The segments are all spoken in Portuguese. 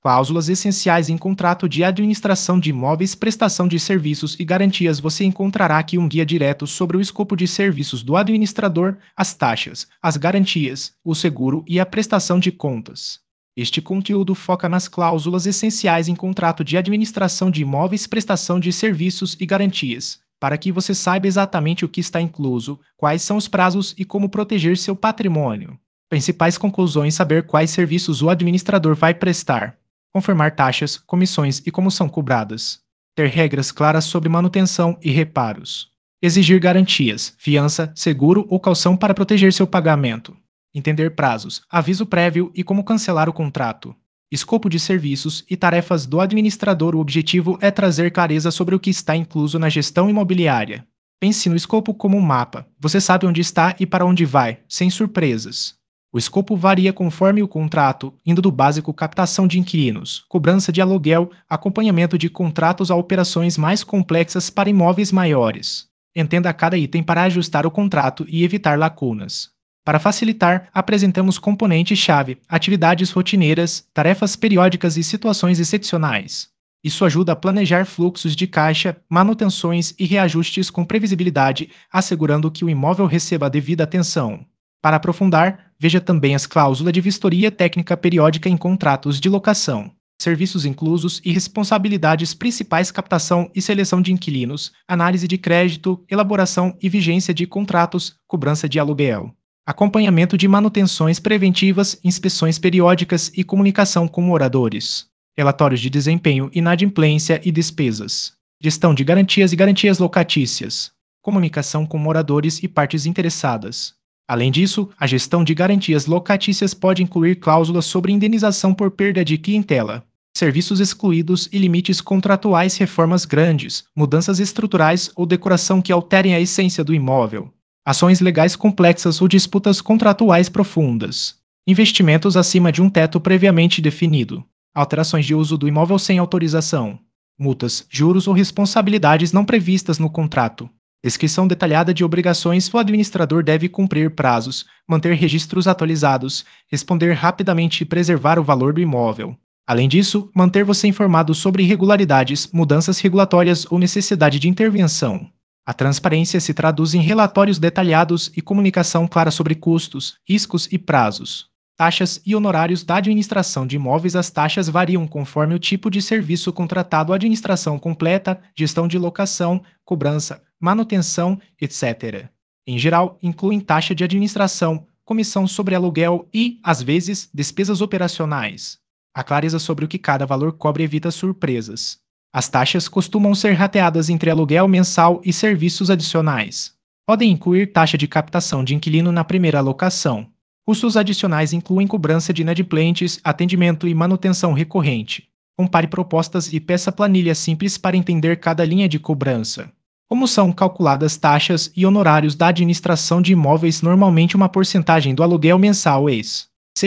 Cláusulas essenciais em contrato de administração de imóveis, prestação de serviços e garantias. Você encontrará aqui um guia direto sobre o escopo de serviços do administrador, as taxas, as garantias, o seguro e a prestação de contas. Este conteúdo foca nas cláusulas essenciais em contrato de administração de imóveis, prestação de serviços e garantias, para que você saiba exatamente o que está incluso, quais são os prazos e como proteger seu patrimônio. Principais conclusões: saber quais serviços o administrador vai prestar, confirmar taxas, comissões e como são cobradas, ter regras claras sobre manutenção e reparos, exigir garantias, fiança, seguro ou caução para proteger seu pagamento, entender prazos, aviso prévio e como cancelar o contrato, escopo de serviços e tarefas do administrador. O objetivo é trazer clareza sobre o que está incluso na gestão imobiliária. Pense no escopo como um mapa. Você sabe onde está e para onde vai, sem surpresas. O escopo varia conforme o contrato, indo do básico captação de inquilinos, cobrança de aluguel, acompanhamento de contratos a operações mais complexas para imóveis maiores. Entenda cada item para ajustar o contrato e evitar lacunas. Para facilitar, apresentamos componentes-chave, atividades rotineiras, tarefas periódicas e situações excepcionais. Isso ajuda a planejar fluxos de caixa, manutenções e reajustes com previsibilidade, assegurando que o imóvel receba a devida atenção. Para aprofundar, veja também as cláusulas de vistoria técnica periódica em contratos de locação, serviços inclusos e responsabilidades principais: captação e seleção de inquilinos, análise de crédito, elaboração e vigência de contratos, cobrança de aluguel, acompanhamento de manutenções preventivas, inspeções periódicas e comunicação com moradores, relatórios de desempenho, inadimplência e despesas, gestão de garantias e garantias locatícias, comunicação com moradores e partes interessadas. Além disso, a gestão de garantias locatícias pode incluir cláusulas sobre indenização por perda de clientela, serviços excluídos e limites contratuais, reformas grandes, mudanças estruturais ou decoração que alterem a essência do imóvel, ações legais complexas ou disputas contratuais profundas, investimentos acima de um teto previamente definido, alterações de uso do imóvel sem autorização, multas, juros ou responsabilidades não previstas no contrato. Descrição detalhada de obrigações: o administrador deve cumprir prazos, manter registros atualizados, responder rapidamente e preservar o valor do imóvel. Além disso, manter você informado sobre irregularidades, mudanças regulatórias ou necessidade de intervenção. A transparência se traduz em relatórios detalhados e comunicação clara sobre custos, riscos e prazos. Taxas e honorários da administração de imóveis. As taxas variam conforme o tipo de serviço contratado: administração completa, gestão de locação, cobrança, manutenção, etc. Em geral, incluem taxa de administração, comissão sobre aluguel e, às vezes, despesas operacionais. A clareza sobre o que cada valor cobre evita surpresas. As taxas costumam ser rateadas entre aluguel mensal e serviços adicionais. Podem incluir taxa de captação de inquilino na primeira locação. Custos adicionais incluem cobrança de inadimplentes, atendimento e manutenção recorrente. Compare propostas e peça planilha simples para entender cada linha de cobrança. Como são calculadas taxas e honorários da administração de imóveis? Normalmente uma porcentagem do aluguel mensal ex.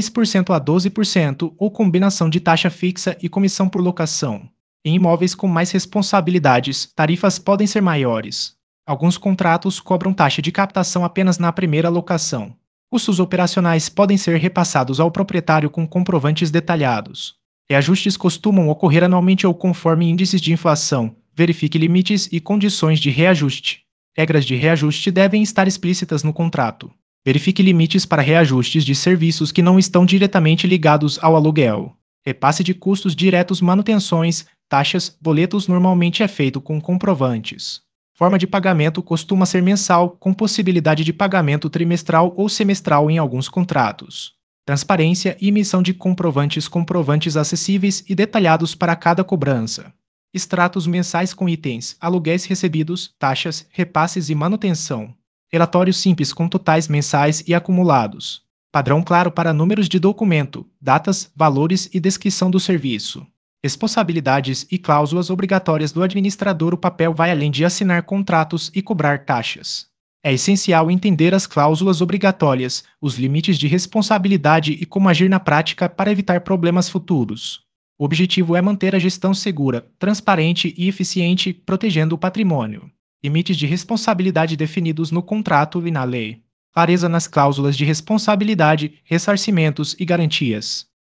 6% a 12% ou combinação de taxa fixa e comissão por locação. Em imóveis com mais responsabilidades, tarifas podem ser maiores. Alguns contratos cobram taxa de captação apenas na primeira locação. Custos operacionais podem ser repassados ao proprietário com comprovantes detalhados. Reajustes costumam ocorrer anualmente ou conforme índices de inflação. Verifique limites e condições de reajuste. Regras de reajuste devem estar explícitas no contrato. Verifique limites para reajustes de serviços que não estão diretamente ligados ao aluguel. Repasse de custos diretos, manutenções, taxas, boletos normalmente é feito com comprovantes. Forma de pagamento costuma ser mensal, com possibilidade de pagamento trimestral ou semestral em alguns contratos. Transparência e emissão de comprovantes acessíveis e detalhados para cada cobrança. Extratos mensais com itens, aluguéis recebidos, taxas, repasses e manutenção. Relatórios simples com totais mensais e acumulados. Padrão claro para números de documento, datas, valores e descrição do serviço. Responsabilidades e cláusulas obrigatórias do administrador. O papel vai além de assinar contratos e cobrar taxas. É essencial entender as cláusulas obrigatórias, os limites de responsabilidade e como agir na prática para evitar problemas futuros. O objetivo é manter a gestão segura, transparente e eficiente, protegendo o patrimônio. Limites de responsabilidade definidos no contrato e na lei. Clareza nas cláusulas de responsabilidade, ressarcimentos e garantias.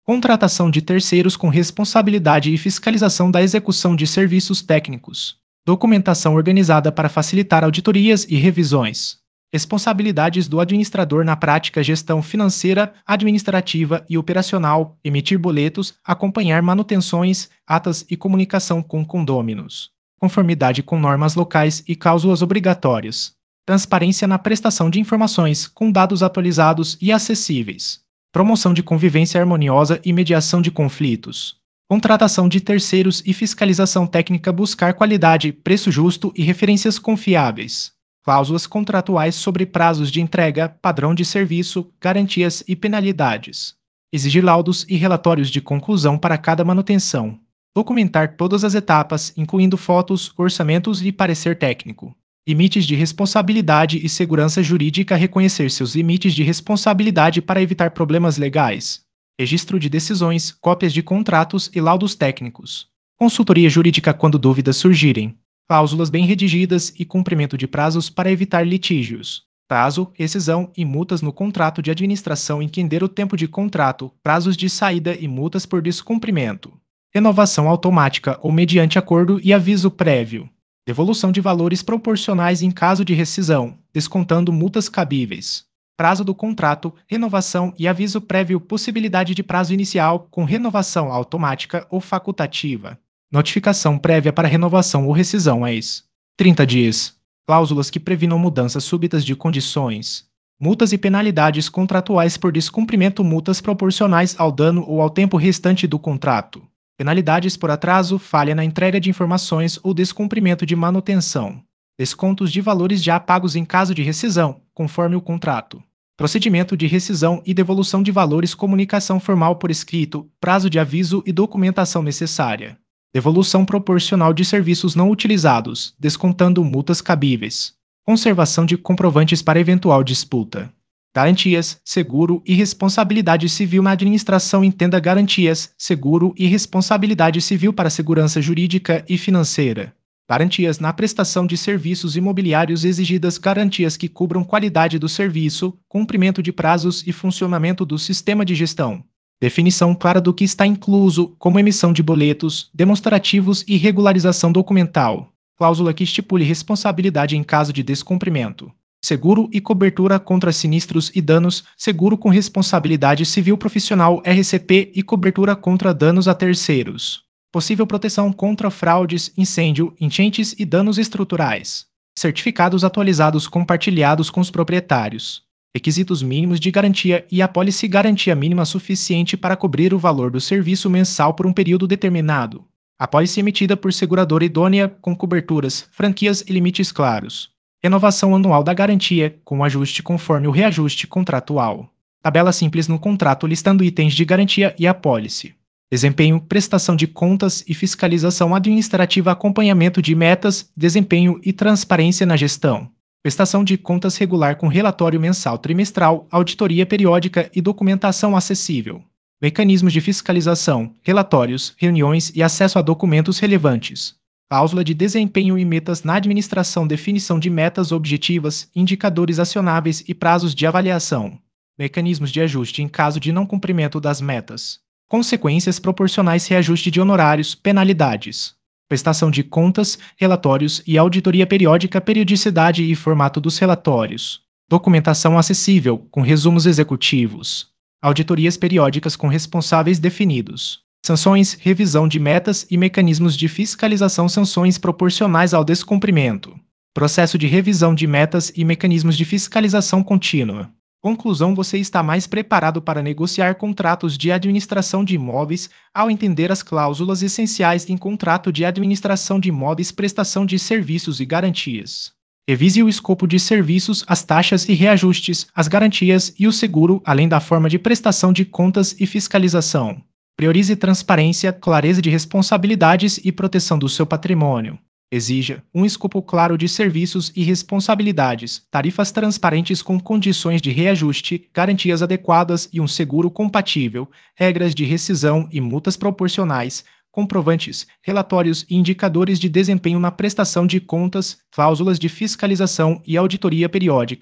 Contratação de terceiros com responsabilidade e fiscalização da execução de serviços técnicos. Documentação organizada para facilitar auditorias e revisões. Responsabilidades do administrador na prática: gestão financeira, administrativa e operacional, emitir boletos, acompanhar manutenções, atas e comunicação com condôminos. Conformidade com normas locais e cláusulas obrigatórias. Transparência na prestação de informações, com dados atualizados e acessíveis. Promoção de convivência harmoniosa e mediação de conflitos. Contratação de terceiros e fiscalização técnica: buscar qualidade, preço justo e referências confiáveis. Cláusulas contratuais sobre prazos de entrega, padrão de serviço, garantias e penalidades. Exigir laudos e relatórios de conclusão para cada manutenção. Documentar todas as etapas, incluindo fotos, orçamentos e parecer técnico. Limites de responsabilidade e segurança jurídica: reconhecer seus limites de responsabilidade para evitar problemas legais. Registro de decisões, cópias de contratos e laudos técnicos. Consultoria jurídica quando dúvidas surgirem. Cláusulas bem redigidas e cumprimento de prazos para evitar litígios. Prazo, rescisão e multas no contrato de administração: entender o tempo de contrato, prazos de saída e multas por descumprimento. Renovação automática ou mediante acordo e aviso prévio. Devolução de valores proporcionais em caso de rescisão, descontando multas cabíveis. Prazo do contrato, renovação e aviso prévio: possibilidade de prazo inicial com renovação automática ou facultativa. Notificação prévia para renovação ou rescisão ex 30 dias. Cláusulas que previnam mudanças súbitas de condições. Multas e penalidades contratuais por descumprimento: multas proporcionais ao dano ou ao tempo restante do contrato. Penalidades por atraso, falha na entrega de informações ou descumprimento de manutenção. Descontos de valores já pagos em caso de rescisão, conforme o contrato. Procedimento de rescisão e devolução de valores: comunicação formal por escrito, prazo de aviso e documentação necessária. Devolução proporcional de serviços não utilizados, descontando multas cabíveis. Conservação de comprovantes para eventual disputa. Garantias, seguro e responsabilidade civil na administração: entenda garantias, seguro e responsabilidade civil para segurança jurídica e financeira. Garantias na prestação de serviços imobiliários exigidas: garantias que cubram qualidade do serviço, cumprimento de prazos e funcionamento do sistema de gestão. Definição clara do que está incluso, como emissão de boletos, demonstrativos e regularização documental. Cláusula que estipule responsabilidade em caso de descumprimento. Seguro e cobertura contra sinistros e danos: seguro com responsabilidade civil profissional RCP e cobertura contra danos a terceiros. Possível proteção contra fraudes, incêndio, enchentes e danos estruturais. Certificados atualizados compartilhados com os proprietários. Requisitos mínimos de garantia e apólice: garantia mínima suficiente para cobrir o valor do serviço mensal por um período determinado. Apólice emitida por seguradora idônea, com coberturas, franquias e limites claros. Renovação anual da garantia, com ajuste conforme o reajuste contratual. Tabela simples no contrato listando itens de garantia e apólice. Desempenho, prestação de contas e fiscalização administrativa: acompanhamento de metas, desempenho e transparência na gestão. Prestação de contas regular com relatório mensal trimestral, auditoria periódica e documentação acessível. Mecanismos de fiscalização, relatórios, reuniões e acesso a documentos relevantes. Cláusula de desempenho e metas na administração: definição de metas objetivas, indicadores acionáveis e prazos de avaliação. Mecanismos de ajuste em caso de não cumprimento das metas. Consequências proporcionais: reajuste de honorários, penalidades. Prestação de contas, relatórios e auditoria periódica: periodicidade e formato dos relatórios. Documentação acessível, com resumos executivos. Auditorias periódicas com responsáveis definidos. Sanções, revisão de metas e mecanismos de fiscalização: sanções proporcionais ao descumprimento. Processo de revisão de metas e mecanismos de fiscalização contínua. Conclusão: você está mais preparado para negociar contratos de administração de imóveis ao entender as cláusulas essenciais em contrato de administração de imóveis, prestação de serviços e garantias. Revise o escopo de serviços, as taxas e reajustes, as garantias e o seguro, além da forma de prestação de contas e fiscalização. Priorize transparência, clareza de responsabilidades e proteção do seu patrimônio. Exija um escopo claro de serviços e responsabilidades, tarifas transparentes com condições de reajuste, garantias adequadas e um seguro compatível, regras de rescisão e multas proporcionais, comprovantes, relatórios e indicadores de desempenho na prestação de contas, cláusulas de fiscalização e auditoria periódica.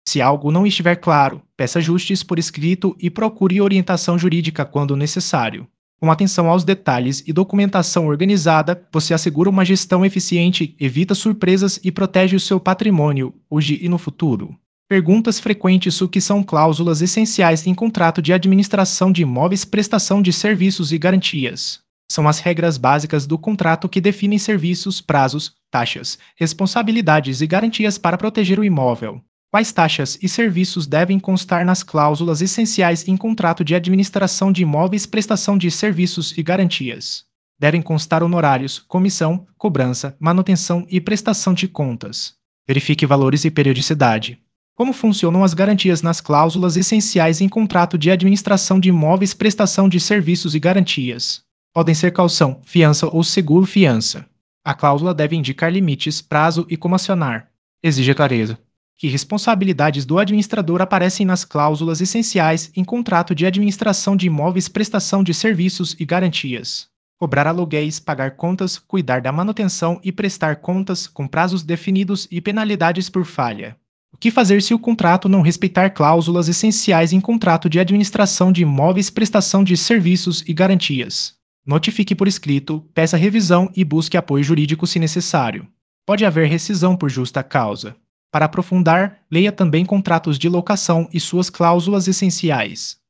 Se algo não estiver claro, peça ajustes por escrito e procure orientação jurídica quando necessário. Com atenção aos detalhes e documentação organizada, você assegura uma gestão eficiente, evita surpresas e protege o seu patrimônio, hoje e no futuro. Perguntas frequentes: o que são cláusulas essenciais em contrato de administração de imóveis, prestação de serviços e garantias? São as regras básicas do contrato que definem serviços, prazos, taxas, responsabilidades e garantias para proteger o imóvel. Quais taxas e serviços devem constar nas cláusulas essenciais em contrato de administração de imóveis, prestação de serviços e garantias? Devem constar honorários, comissão, cobrança, manutenção e prestação de contas. Verifique valores e periodicidade. Como funcionam as garantias nas cláusulas essenciais em contrato de administração de imóveis, prestação de serviços e garantias? Podem ser caução, fiança ou seguro-fiança. A cláusula deve indicar limites, prazo e como acionar. Exige clareza. Que responsabilidades do administrador aparecem nas cláusulas essenciais em contrato de administração de imóveis, prestação de serviços e garantias? Cobrar aluguéis, pagar contas, cuidar da manutenção e prestar contas com prazos definidos e penalidades por falha. O que fazer se o contrato não respeitar cláusulas essenciais em contrato de administração de imóveis, prestação de serviços e garantias? Notifique por escrito, peça revisão e busque apoio jurídico se necessário. Pode haver rescisão por justa causa. Para aprofundar, leia também contratos de locação e suas cláusulas essenciais.